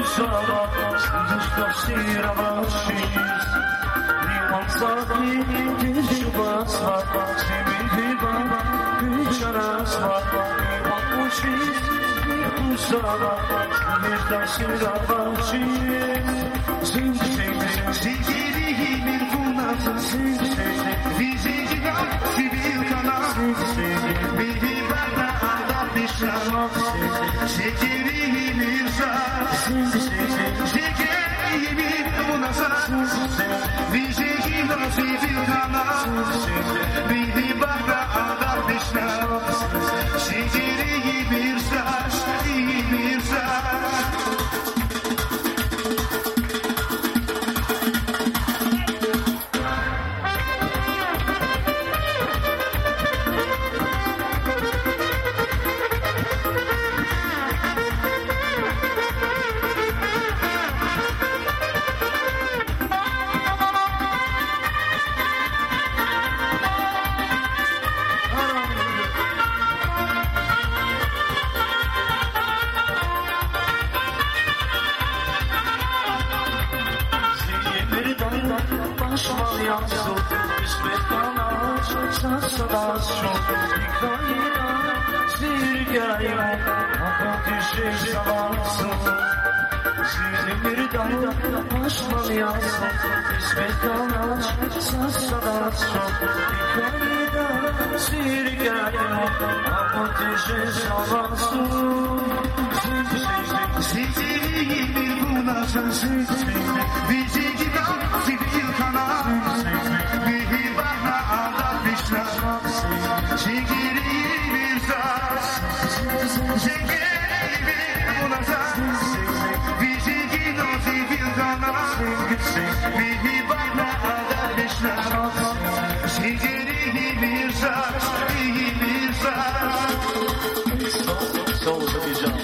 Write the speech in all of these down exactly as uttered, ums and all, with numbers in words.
Kusara, Sırışta şiravaşiz Liman sakin, Tişubasla Semih baba, Kuşarasla Liman uçiz Kusara, Sırışta şiravaşiz Sing, sing, sing Sikirihimin funası Sing, sing, Vizicina, sivil kanal Beni bana anlatmışlar Sikirihimin Şekerimin funası Vizicina, sivil kanal Beni bana anlatmışlar Sikirihimin saç, iyi saç Başmal yansın, İsmet kanar, Sassadasyon, Hikayına, Sirgayına, Ateşe şavansın. Sinirden başmal yansın, İsmet kanar, Sassadasyon, Hikayına, Sirgayına, Ateşe şavansın. Sivil bunasın, Bizi gidan sivil kanal Bihi bana anlatmışlar Şekeri bir saç Şekeri bir bunasın Bizi gidan sivil kanal Bihi bana anlatmışlar Şekeri bir saç İyi bir saç Soğuza bir can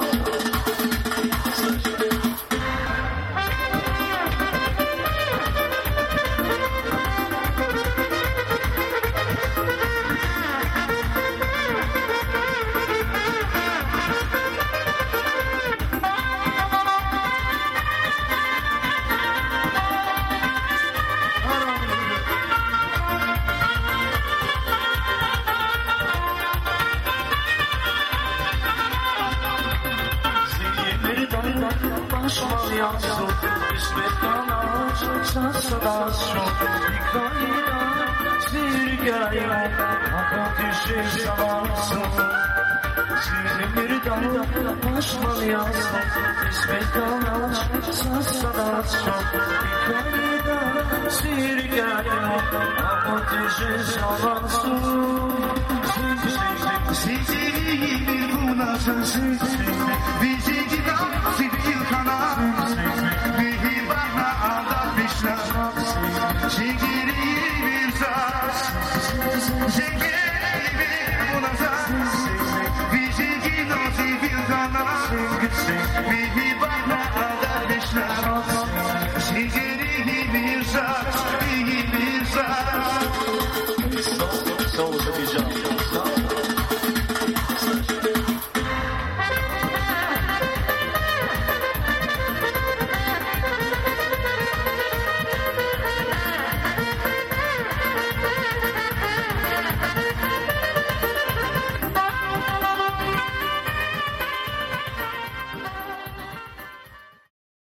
Başmal yansın, İsmet kanar, Sassadasyon, Hikayına, Sirgayına, Ateşe şavansın. Sinirden başmal yansın, İsmet kanar, Sassadasyon, Hikayına, Sirgayına, Ateşe şavansın. Sikirihimin funasın, Bizi gidan sivil kanal Bihi bana anlatmışlar Şekerimin saç Şekerimin funasın Bizi gidan sivil kanal Bihi bana anlatmışlar Şekerimin saç, iyi bir saç Soğuza bir can